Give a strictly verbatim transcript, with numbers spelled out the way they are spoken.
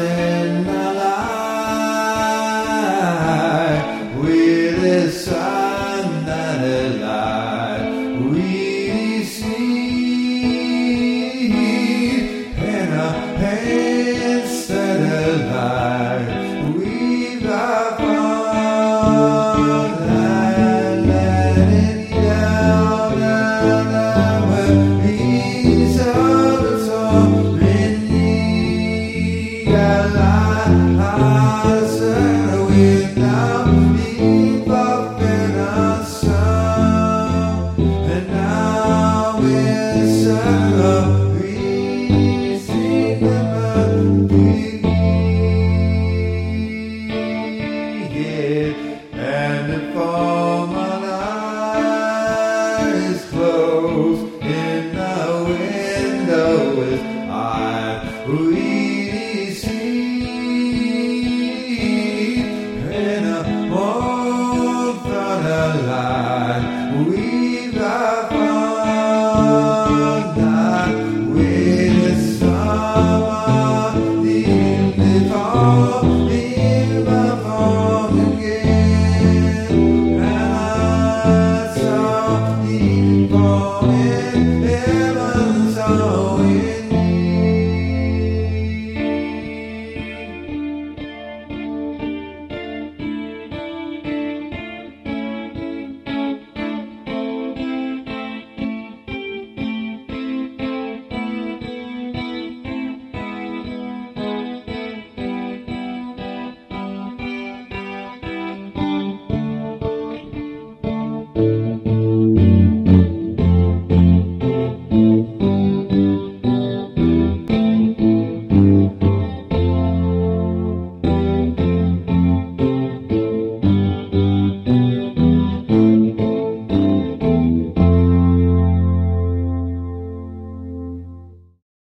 in the light with the sun that is light. We see in a instead of light. We've got fun and let it down and over peace of the soul. I said we now